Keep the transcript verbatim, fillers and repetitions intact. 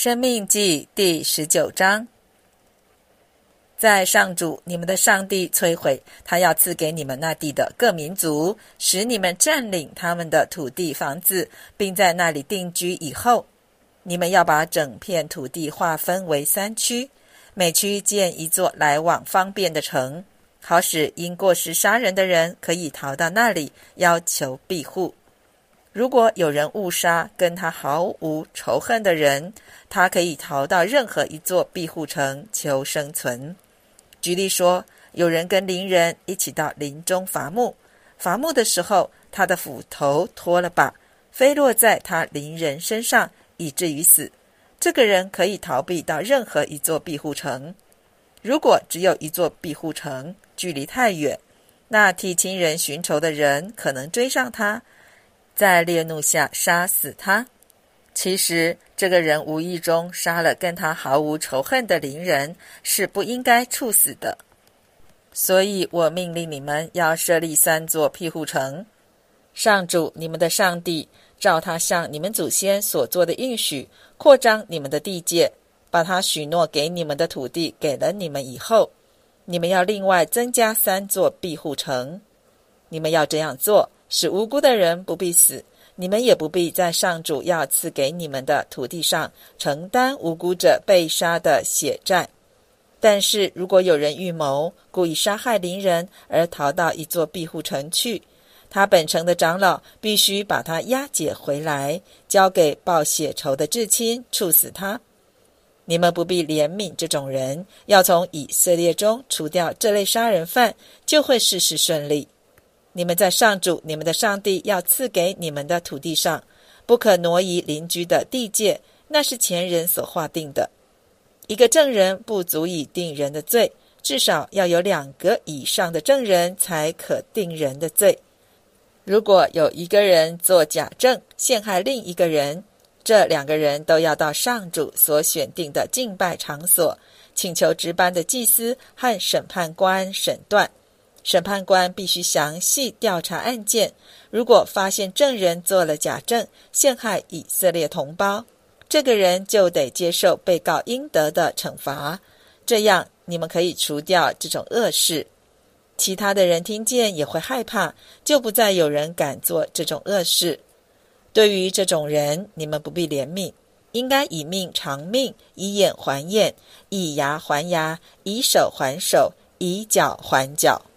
申命记第十九章。在上主你们的上帝摧毁他要赐给你们那地的各民族，使你们占领他们的土地房子，并在那里定居以后，你们要把整片土地划分为三区，每区建一座来往方便的城，好使因过失杀人的人可以逃到那里要求庇护。如果有人误杀跟他毫无仇恨的人，他可以逃到任何一座庇护城求生存。举例说，有人跟邻人一起到林中伐木，伐木的时候，他的斧头脱了把，飞落在他邻人身上，以至于死。这个人可以逃避到任何一座庇护城。如果只有一座庇护城，距离太远，那替亲人寻仇的人可能追上他，在烈怒下杀死他。其实这个人无意中杀了跟他毫无仇恨的邻人，是不应该处死的。所以我命令你们要设立三座庇护城。上主你们的上帝照他向你们祖先所做的应许，扩张你们的地界，把他许诺给你们的土地给了你们以后，你们要另外增加三座庇护城。你们要这样做，使无辜的人不必死，你们也不必在上主要赐给你们的土地上承担无辜者被杀的血债。但是如果有人预谋故意杀害邻人而逃到一座庇护城去，他本城的长老必须把他押解回来，交给报血仇的至亲，处死他。你们不必怜悯这种人，要从以色列中除掉这类杀人犯，就会事事顺利。你们在上主你们的上帝要赐给你们的土地上，不可挪移邻居的地界，那是前人所划定的。一个证人不足以定人的罪，至少要有两个以上的证人才可定人的罪。如果有一个人作假证陷害另一个人，这两个人都要到上主所选定的敬拜场所，请求值班的祭司和审判官审断。审判官必须详细调查案件，如果发现证人做了假证，陷害以色列同胞，这个人就得接受被告应得的惩罚。这样你们可以除掉这种恶事，其他的人听见也会害怕，就不再有人敢做这种恶事。对于这种人，你们不必怜悯，应该以命偿命，以眼还眼，以牙还牙，以手还手，以脚还脚。